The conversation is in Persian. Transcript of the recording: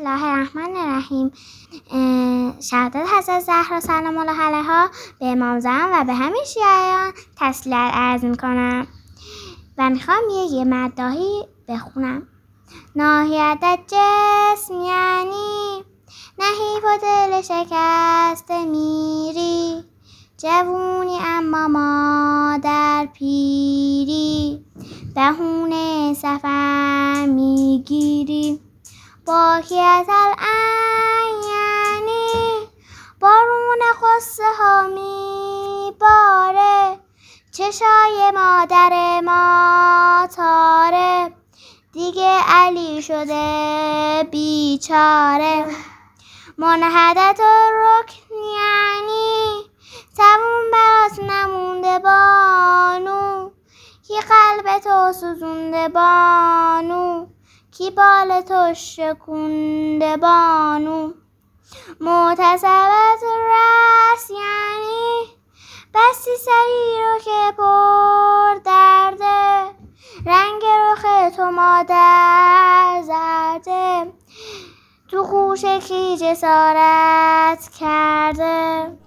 الله الرحمن الرحیم. شهادت حضرت زهرا سلام الله علیها به امام زمان و به همه شیعیان تسلیت عرض میکنم و میخوام یه مداحی بخونم. ناحیت جسم یعنی نحیف و دل شکسته میری، جوونی اما مادر پیری، بهونه سفر میگیری. باقیت الان یعنی بارون قصه ها میباره، چشای مادر ما تاره، دیگه علی شده بیچاره. منحدت و رکن یعنی تموم برات نمونده بانو، کی قلب تو سوزونده بانو، کی بال تو شکونده بانو. معتصبت رأس یعنی بستی سری رو که پر درده، رنگ رخ تو مادر زرده، تو خوشه کی جسارت کرده.